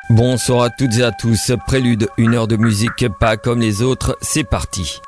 Bonsoir à toutes et à tous, Prélude, une heure de musique pas comme les autres, c'est parti.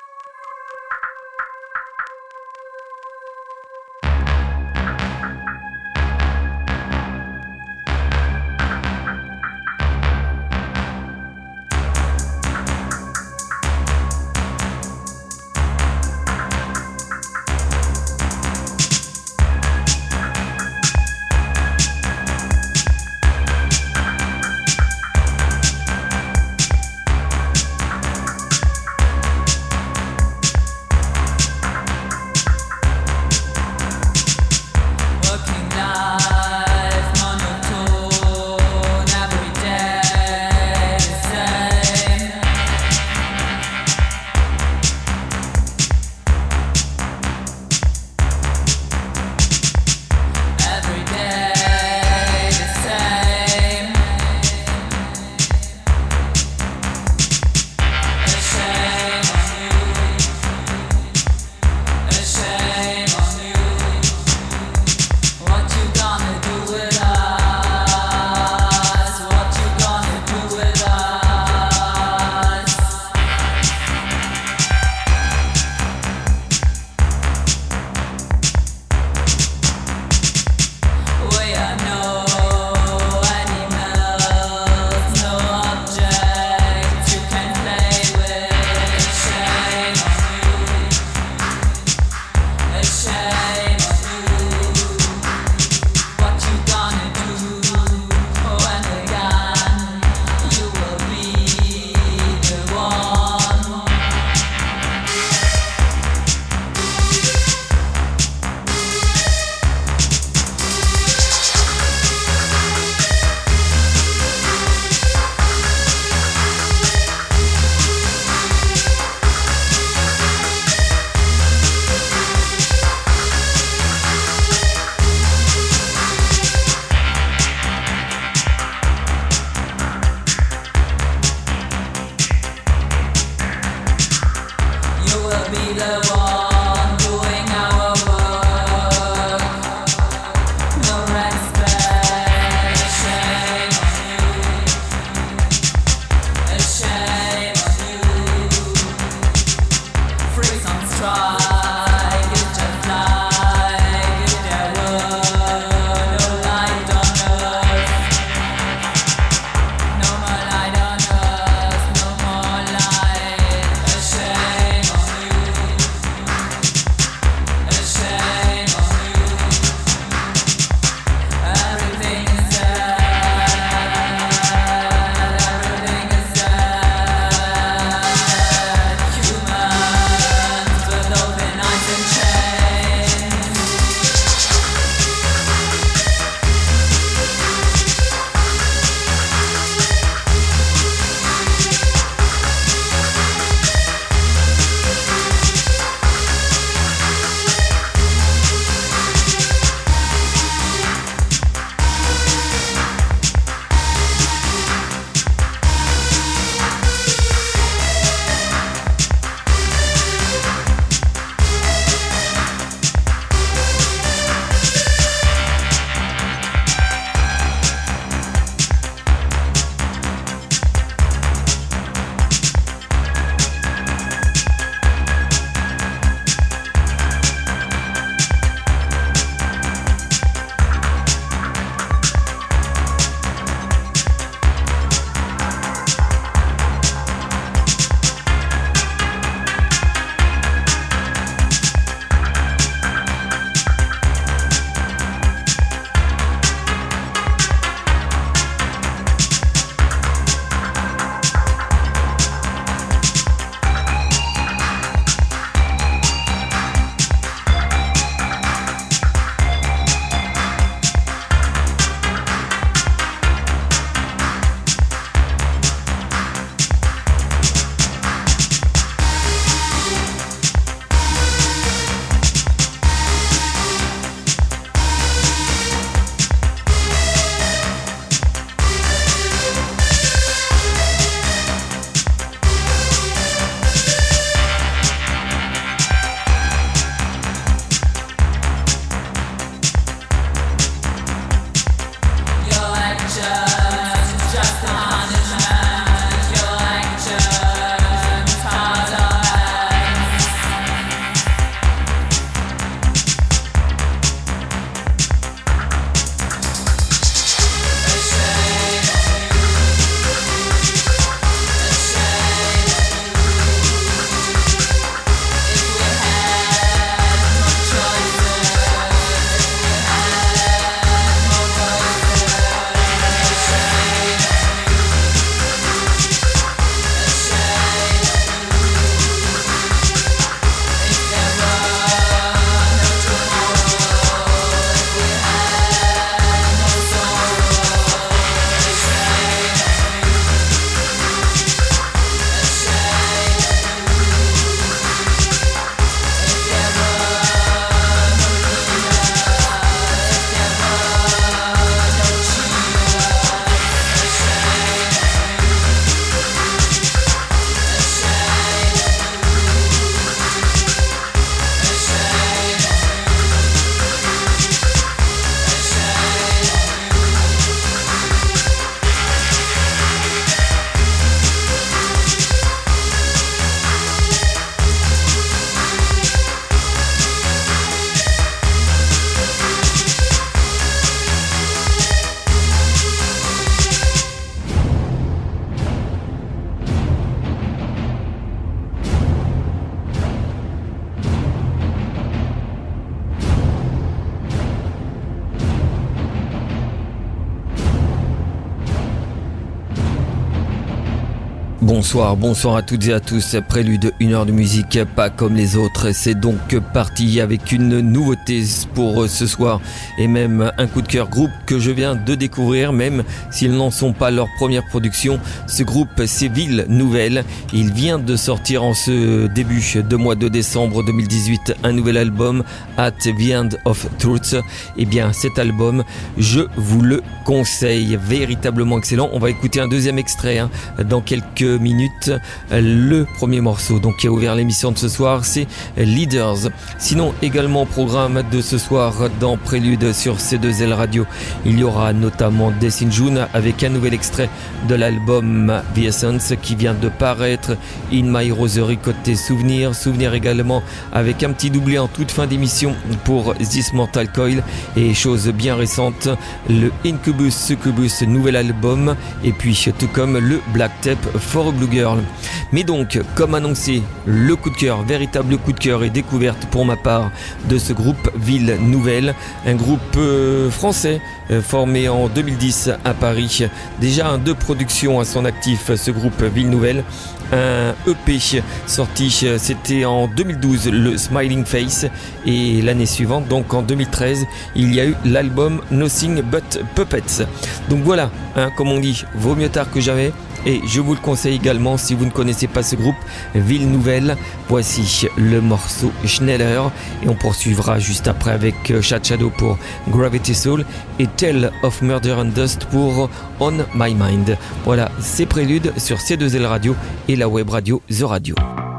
Bonsoir à toutes et à tous. Prélude, une heure de musique pas comme les autres. C'est donc parti avec une nouveauté pour ce soir et même un coup de cœur, groupe que je viens de découvrir, même s'ils n'en sont pas leur première production. Ce groupe, c'est Ville Nouvelle. Il vient de sortir en ce début de mois de décembre 2018 un nouvel album, At the End of Truth. Et bien cet album, je vous le conseille, véritablement excellent. On va écouter un deuxième extrait dans quelques minutes. Le premier morceau donc qui a ouvert l'émission de ce soir, c'est Leaders. Sinon également programme de ce soir dans Prélude sur C2L Radio, il y aura notamment Death in June avec un nouvel extrait de l'album The Essence qui vient de paraître, In My Rosary côté souvenir également avec un petit doublé en toute fin d'émission pour This Mortal Coil, et chose bien récente, le Incubus Succubus nouvel album, et puis tout comme le Black Tape For a Blue Girl. Mais donc, comme annoncé, le coup de cœur, véritable coup de cœur et découverte pour ma part de ce groupe Ville Nouvelle, un groupe français formé en 2010 à Paris, déjà deux productions à son actif, ce groupe Ville Nouvelle. Un EP sorti, c'était en 2012, le Smiling Face, et l'année suivante, donc en 2013, il y a eu l'album Nothing But Puppets. Donc voilà, comme on dit, vaut mieux tard que jamais. Et je vous le conseille également si vous ne connaissez pas ce groupe Ville Nouvelle. Voici le morceau Schneller et on poursuivra juste après avec Chad Shadow pour Gravity Soul et Tale of Murder and Dust pour On My Mind. Voilà, c'est Prélude sur C2L Radio et la web radio The Radio.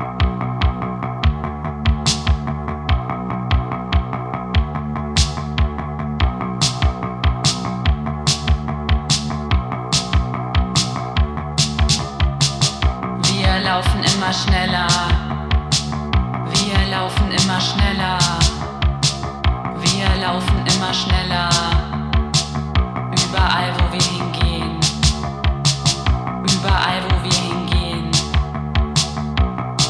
Schneller, wir laufen immer schneller, wir laufen immer schneller, überall wo wir hingehen, überall wo wir hingehen,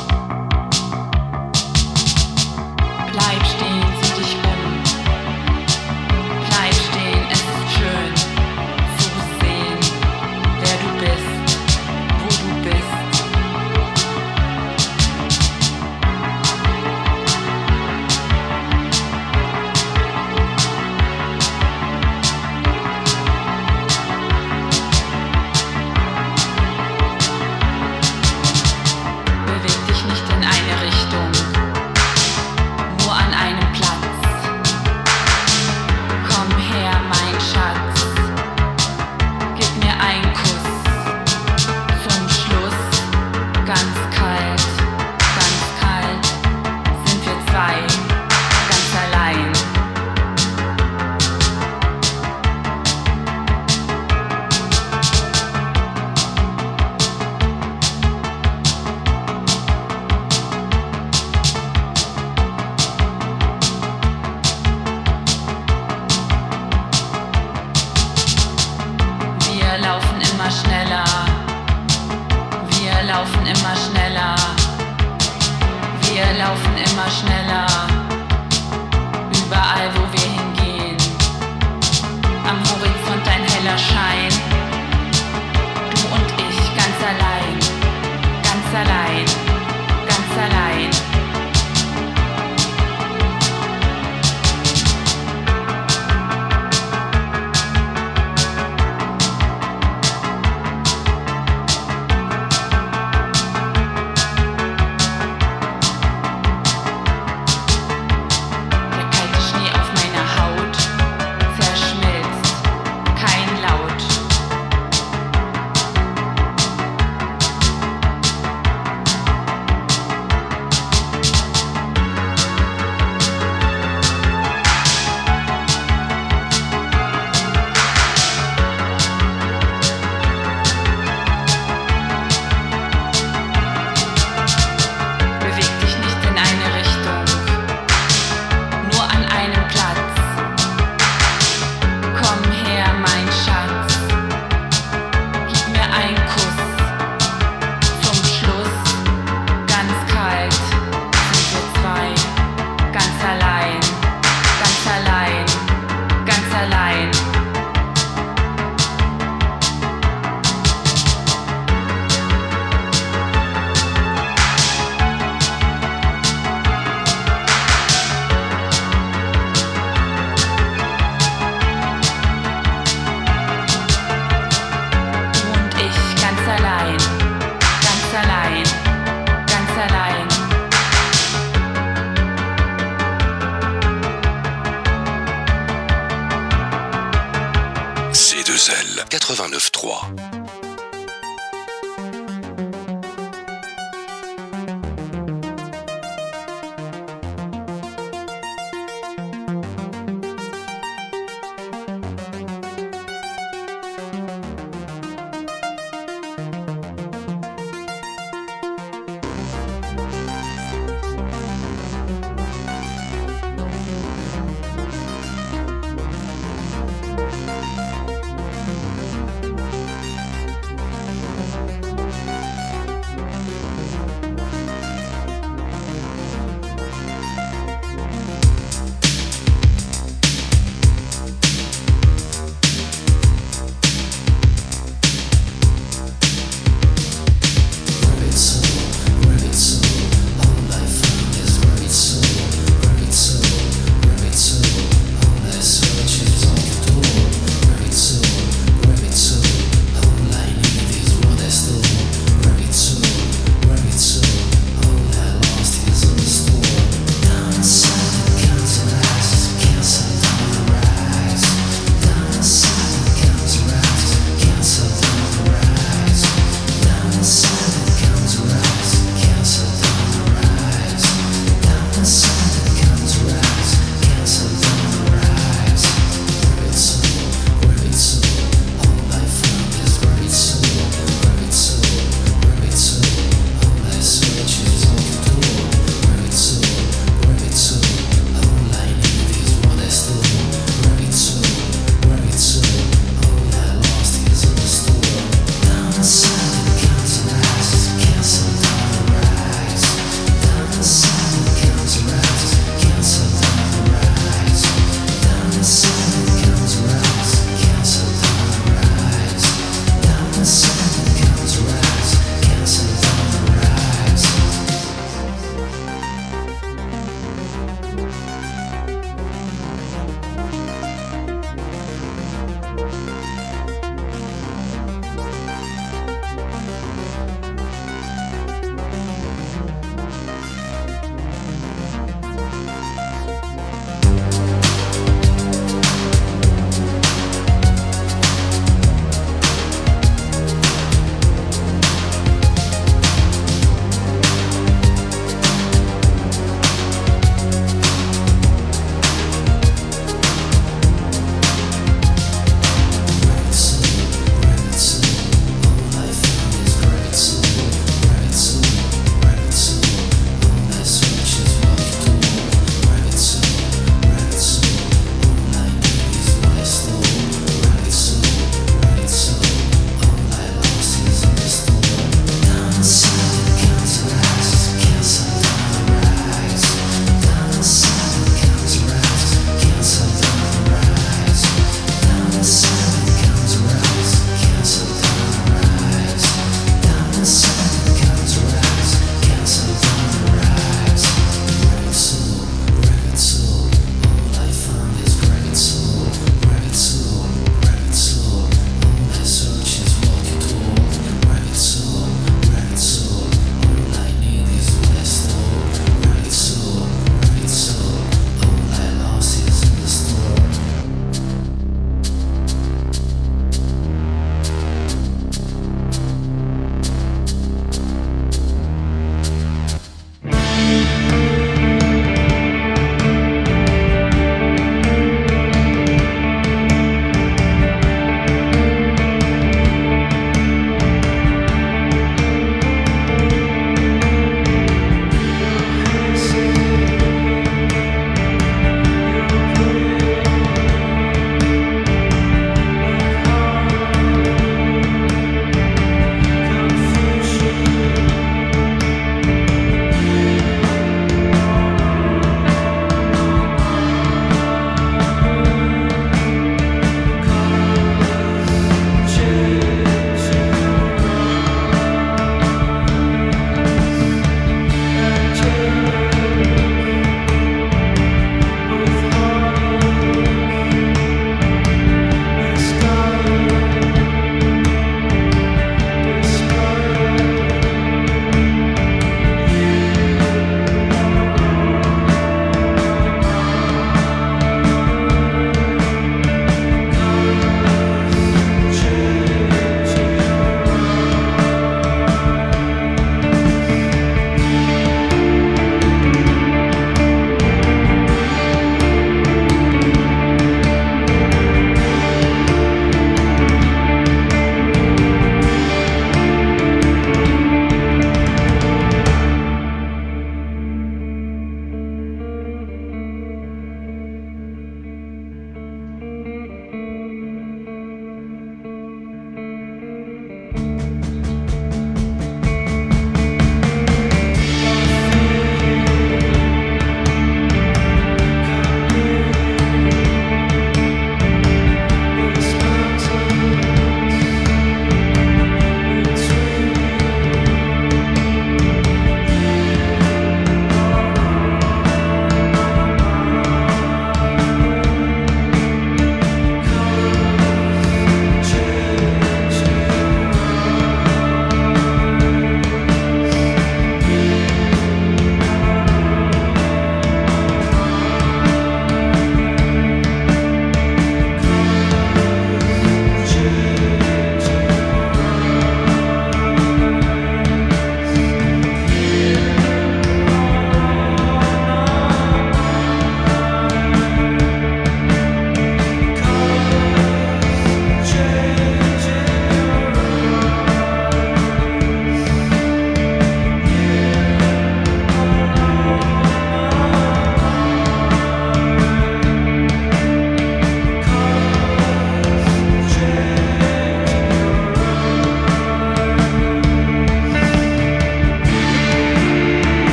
C2L 89.3.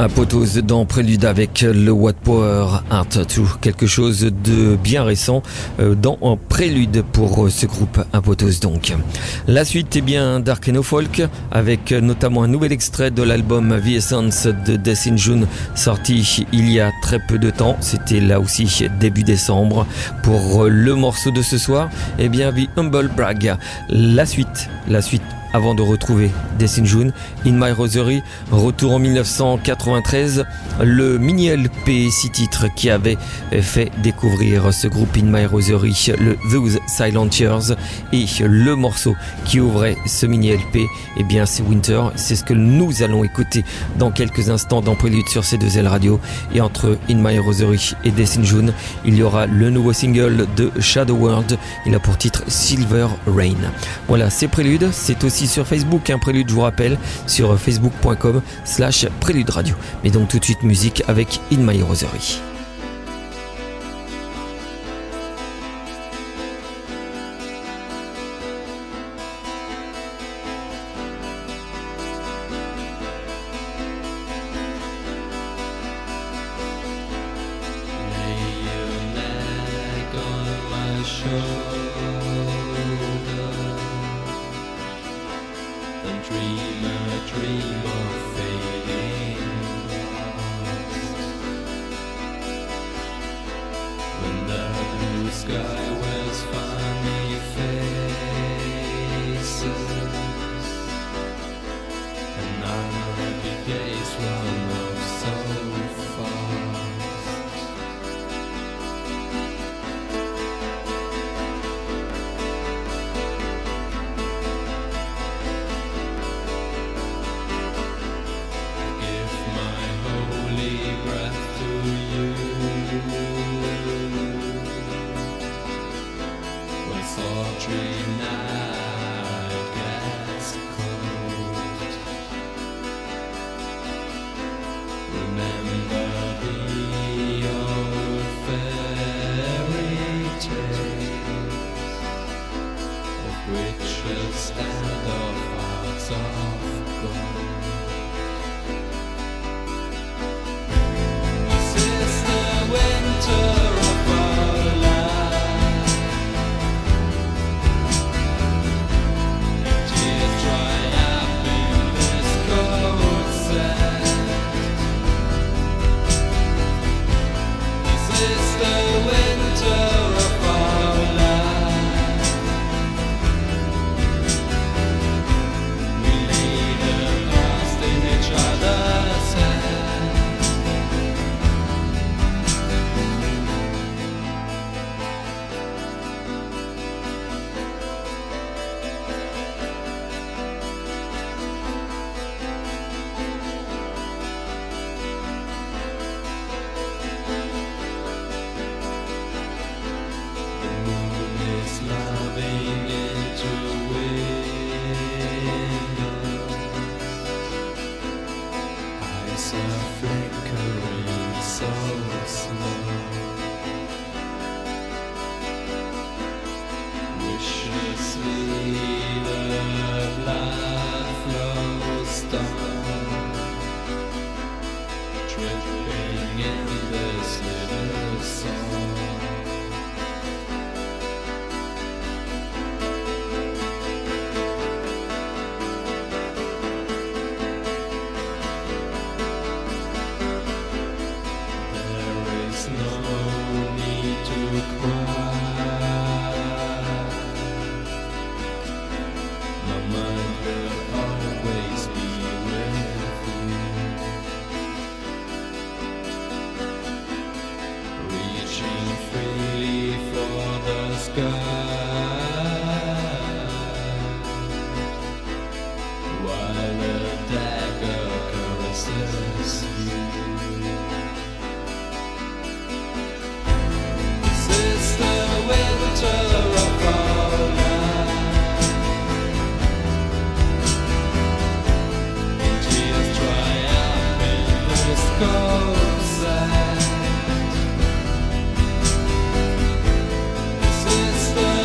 Apotose dans Prélude avec le What Power Art 2, quelque chose de bien récent dans un prélude pour ce groupe Apotose donc. La suite est bien Dark No Folk avec notamment un nouvel extrait de l'album The Essence de Death in June sorti il y a très peu de temps, c'était là aussi début décembre. Pour le morceau de ce soir, eh bien The Humble Brag. La suite avant de retrouver Death in June, In My Rosary, retour en 1993, le mini LP 6 titres qui avait fait découvrir ce groupe In My Rosary, le Those Silent Years, et le morceau qui ouvrait ce mini LP, eh bien c'est Winter, c'est ce que nous allons écouter dans quelques instants dans Prélude sur C2L Radio, et entre In My Rosary et Death in June, il y aura le nouveau single de Shadow World, il a pour titre Silver Rain. Voilà, c'est Prélude, c'est aussi sur Facebook, un Prélude, je vous rappelle, sur facebook.com/Prélude Radio. Mais donc tout de suite musique avec In My Rosary. Sister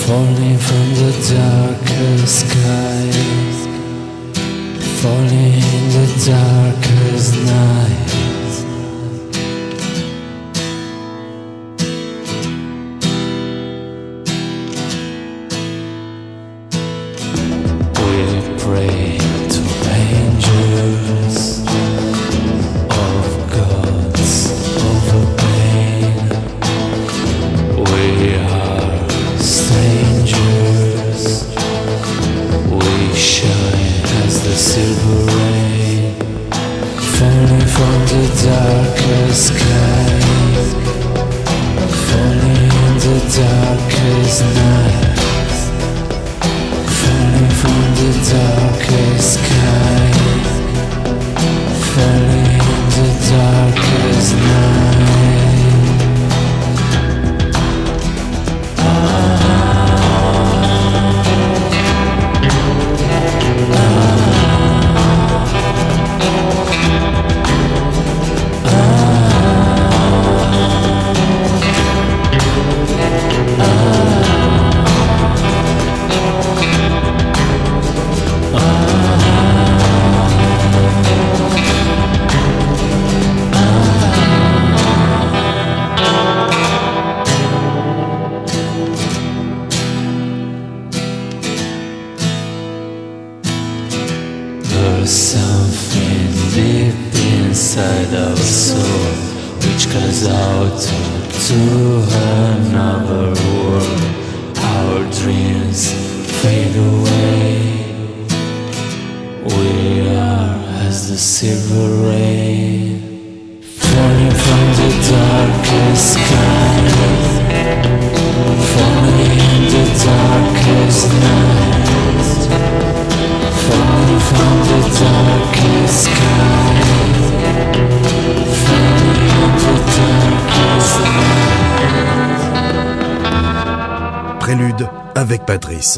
Falling from the darkest skies, falling in the darkest night. We pray to angels of gods over pain. We are strangers, we shine as the silver rain, falling from the darkest sky, falling in the darkest night, falling from the darkest sky, falling in the darkest night. There's something deep inside our soul which calls out to another world. Our dreams fade away. We are as the silver rain, falling from the darkest sky, falling in the darkest night, falling from the darkest sky, falling in the darkest night. Prélude avec Patrice.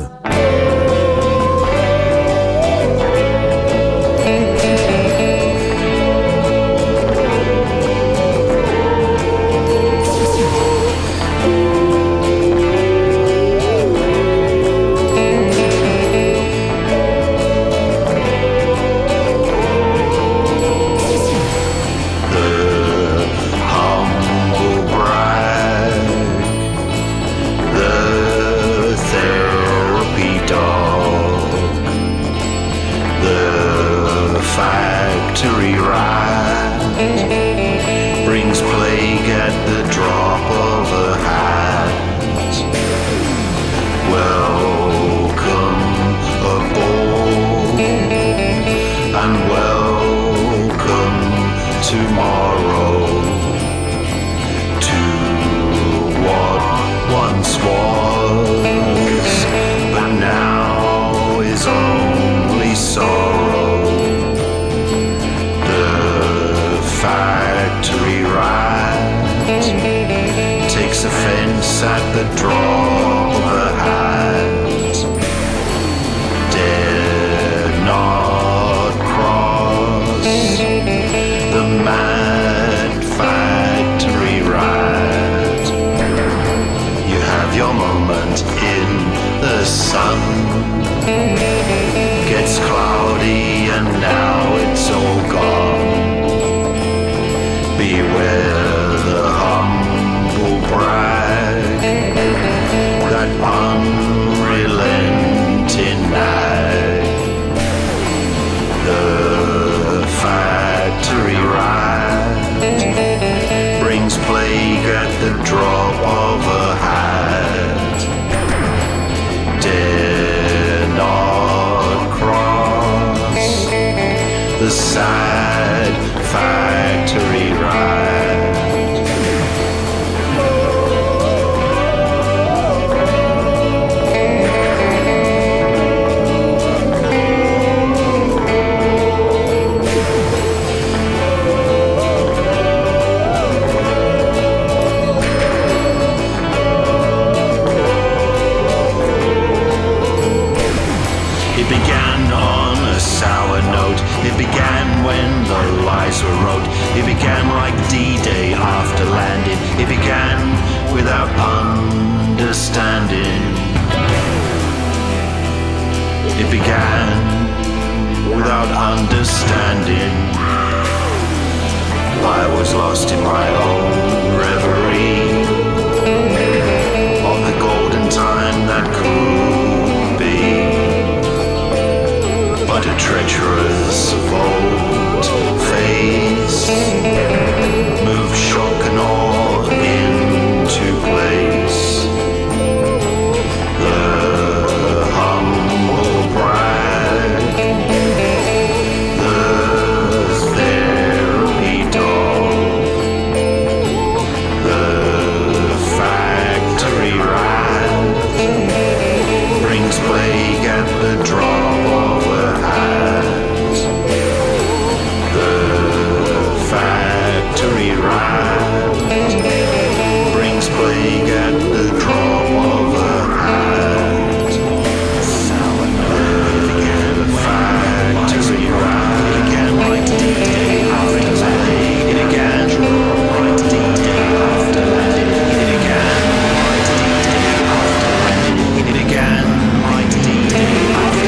Factory ride brings plague at the drop of a hat. Welcome aboard and welcome tomorrow to what once was, but now is only sorrow. Factory ride takes offense at the drop of a hat. Dare not cross the mad factory ride. You have your moment in the sun. Gets cloudy and now it's all gone. Beware the humble brag, that unrelenting nag. The factory ride brings plague at the drop of a hat. Dare not cross the sad factory ride. It began on a sour note. It began when the lies were wrote. It began like D-Day after landing. It began without understanding. It began without understanding. I was lost in my own reverie of the golden time that could be, but a treacherous volte face moved shock and awe into place. The humble brag, the therapy doll, the factory rat brings plague at the drop of a hat. The factory rat brings plague at the drop of a hat. The factory rat began like D-Day after landing. It began like D-Day after landing. It began like D-Day after landing. It began like D-Day after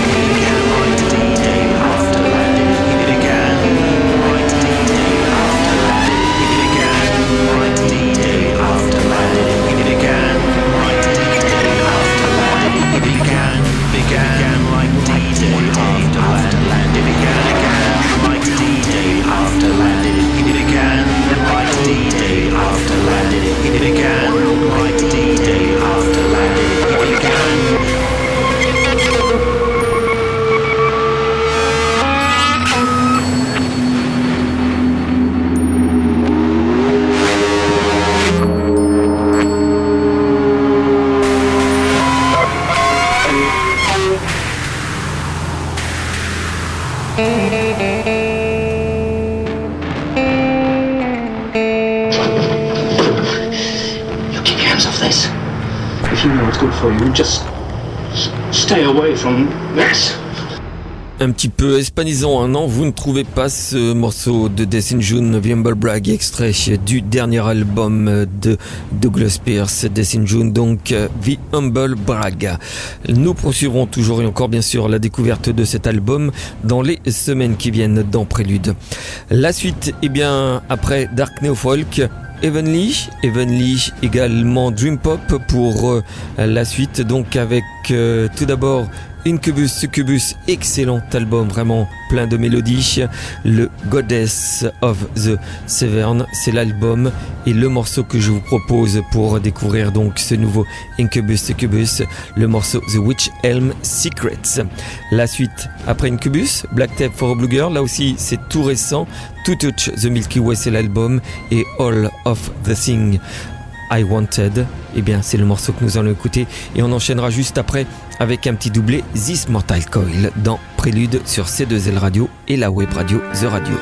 landing. It began like D-Day after landing. It began like D-Day after landing. It began like D-Day after landing. It began like D-Day after landing. It began like D-Day after landing. It began like D-Day after landing. It began like D-Day after landing. It began. You keep your hands off this. If you know what's good for you, just stay away from this. Un petit peu hispanisant, hein, non? Vous ne trouvez pas ce morceau de Death in June, The Humble Brag, extrait du dernier album de Douglas Pierce, Death in June, donc The Humble Brag. Nous poursuivrons toujours et encore bien sûr la découverte de cet album dans les semaines qui viennent dans Prélude. La suite, eh bien, après Dark Neo Folk, Heavenly également Dream Pop pour la suite, donc avec tout d'abord Incubus Succubus, excellent album, vraiment plein de mélodies. Le Goddess of the Severn, c'est l'album et le morceau que je vous propose pour découvrir donc ce nouveau Incubus Succubus, le morceau The Witch Elm Secrets. La suite, après Incubus, Black Tape for a Blue Girl, là aussi c'est tout récent. To Touch the Milky Way, c'est l'album, et All of the Thing I Wanted, eh bien c'est le morceau que nous allons écouter et on enchaînera juste après avec un petit doublé This Mortal Coil dans Prélude sur C2L Radio et la web radio The Radio.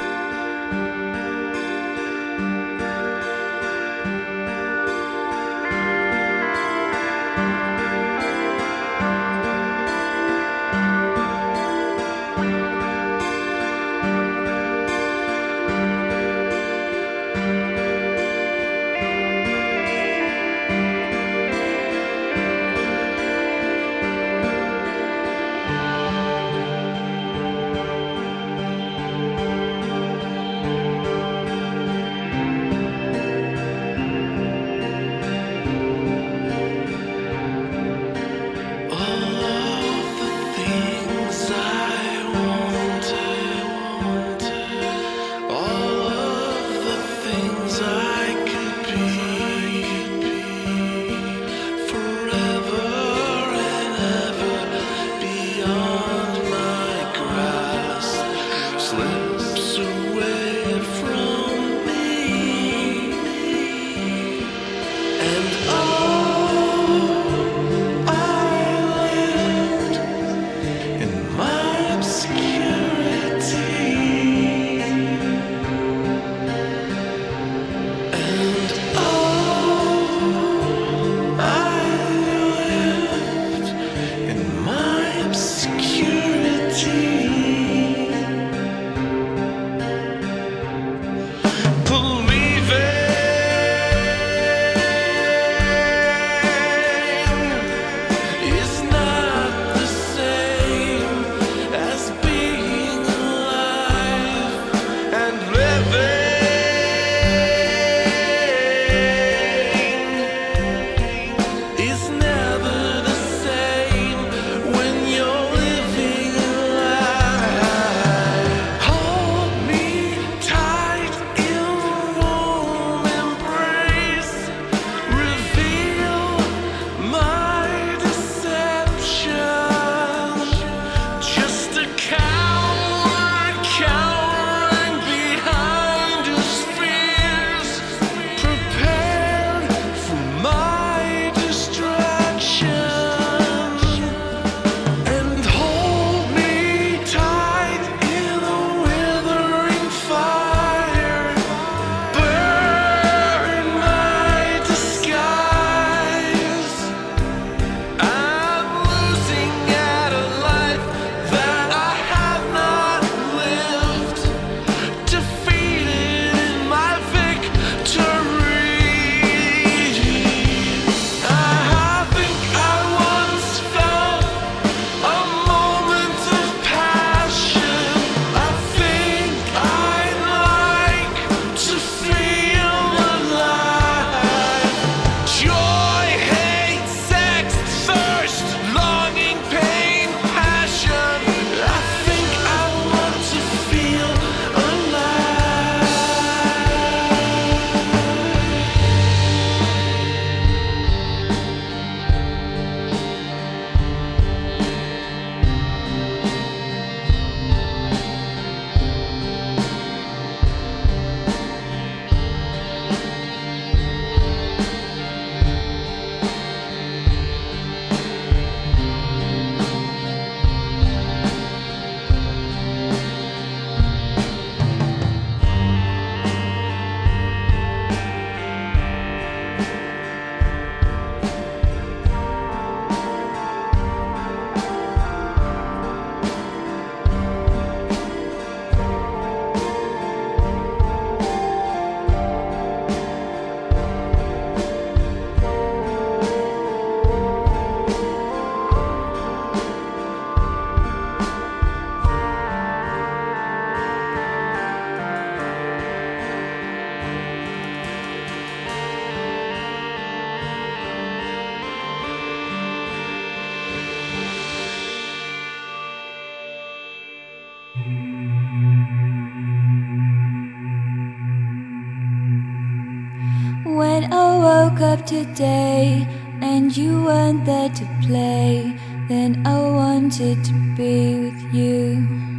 woke up today and you weren't there to play, then I wanted to be with you.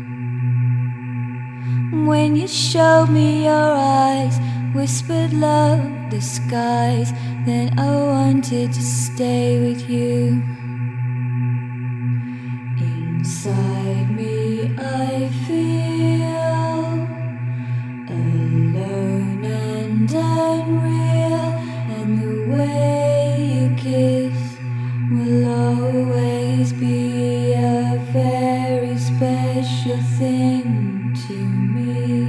When you showed me your eyes, whispered love the skies, then I wanted to stay with you. Inside me I feel alone and unreal, and the way you kiss will always be a very special thing to me.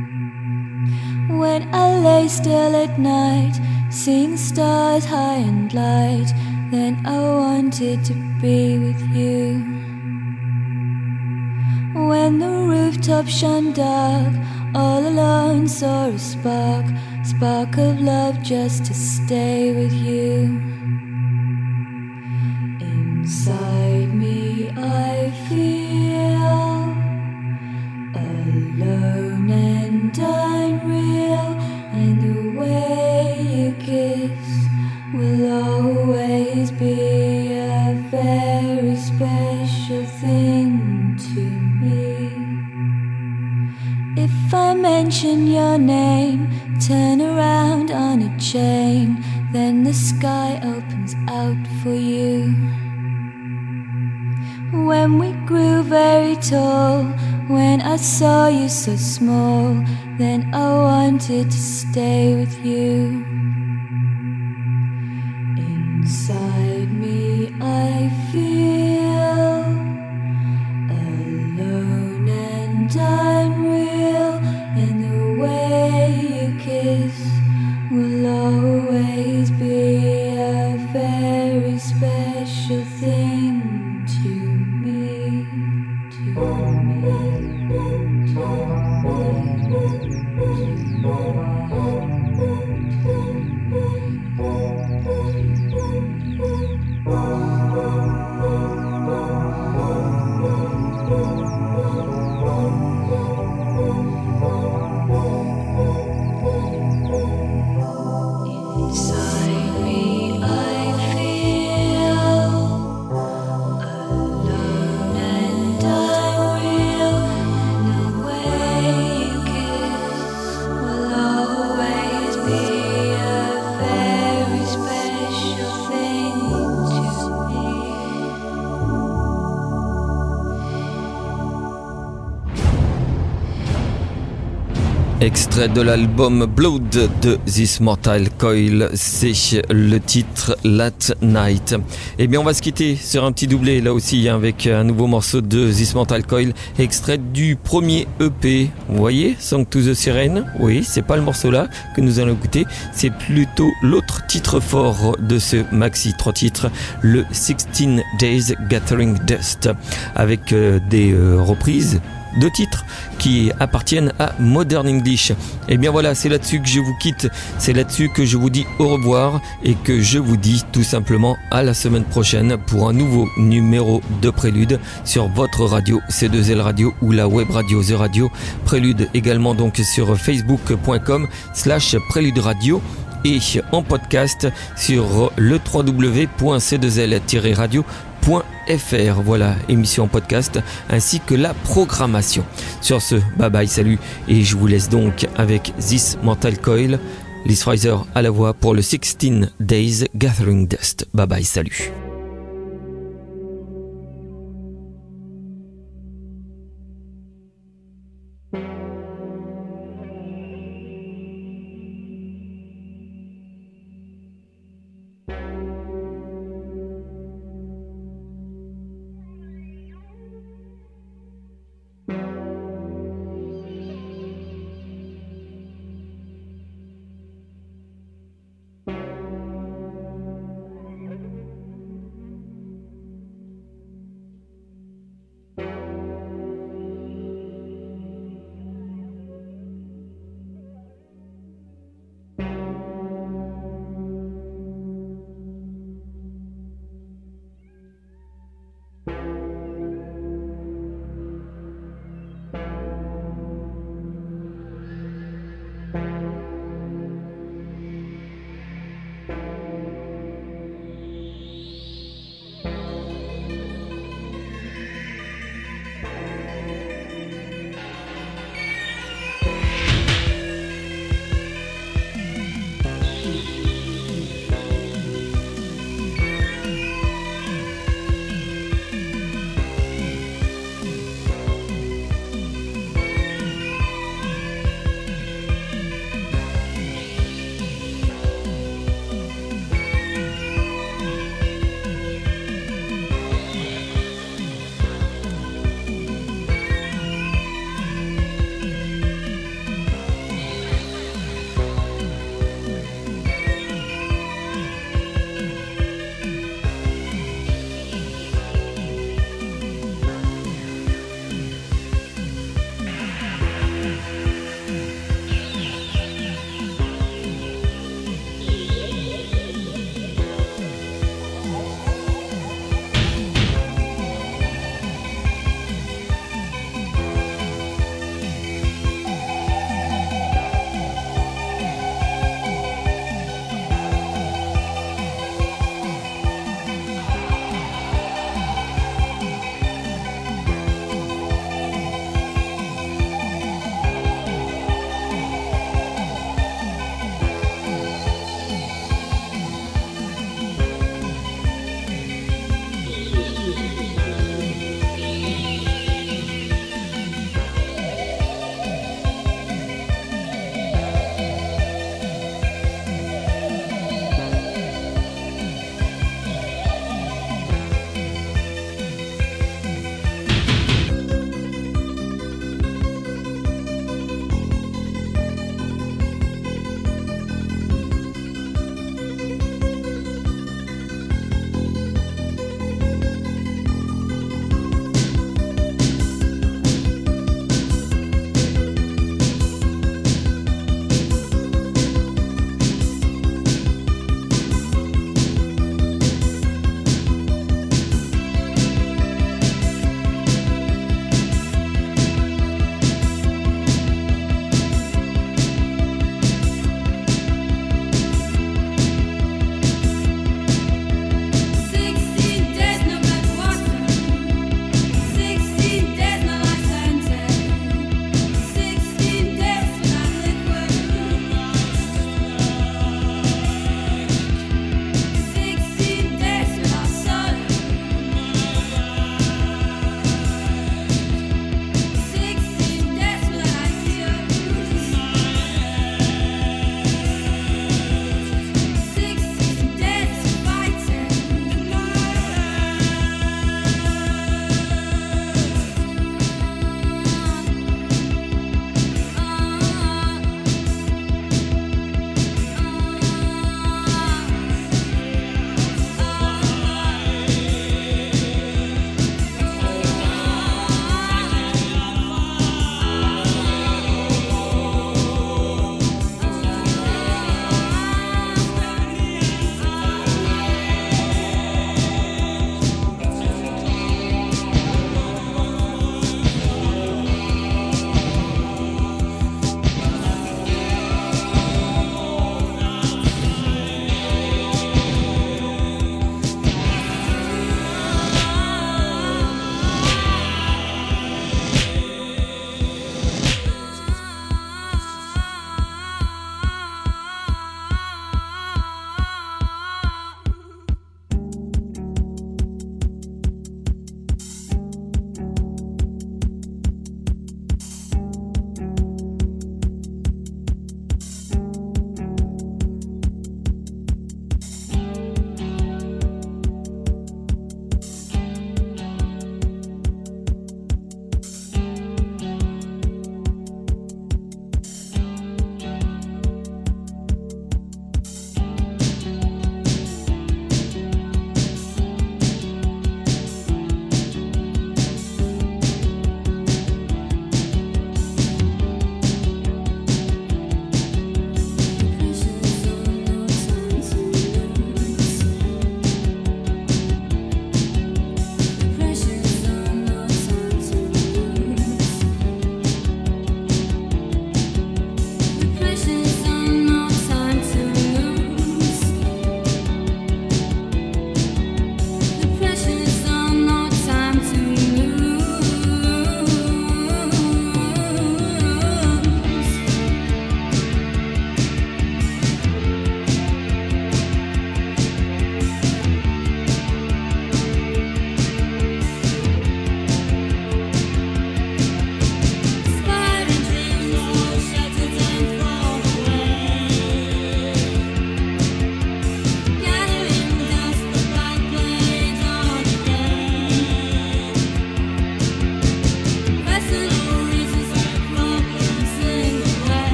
When I lay still at night, seeing stars high and light, then I wanted to be with you. When the rooftop shone dark, all alone saw a spark of love just to stay with you. Inside me I feel alone and unreal, and the way you kiss will always be a very special thing to me. If I mention your name, turn around on a chain, then the sky opens out for you. When we grew very tall, when I saw you so small, then I wanted to stay with you. Inside me I feel alone and unreal, and the way you kiss will always be a very special thing to me, to Inside me I feel alone and unreal, and the way you kiss will always be a very special thing to me. Extrait de l'album Blood de This Mortal Coil, c'est le titre Late Night. Eh bien on va se quitter sur un petit doublé là aussi avec un nouveau morceau de This Mortal Coil, extrait du premier EP. Vous voyez, Song to the Siren. Oui, c'est pas le morceau là que nous allons écouter, c'est plutôt l'autre titre fort de ce maxi 3 titres, le 16 Days Gathering Dust, avec des reprises de titres qui appartiennent à Modern English. Et bien voilà, c'est là-dessus que je vous quitte, c'est là-dessus que je vous dis au revoir et que je vous dis tout simplement à la semaine prochaine pour un nouveau numéro de Prélude sur votre radio C2L Radio ou la web radio The Radio. Prélude également donc sur facebook.com/Prélude Radio et en podcast sur le www.c2l-radio.fr. Voilà, émission en podcast ainsi que la programmation. Sur ce, bye bye, salut, et je vous laisse donc avec This Mortal Coil, Liz Fraser à la voix pour le 16 Days Gathering Dust. Bye bye, salut.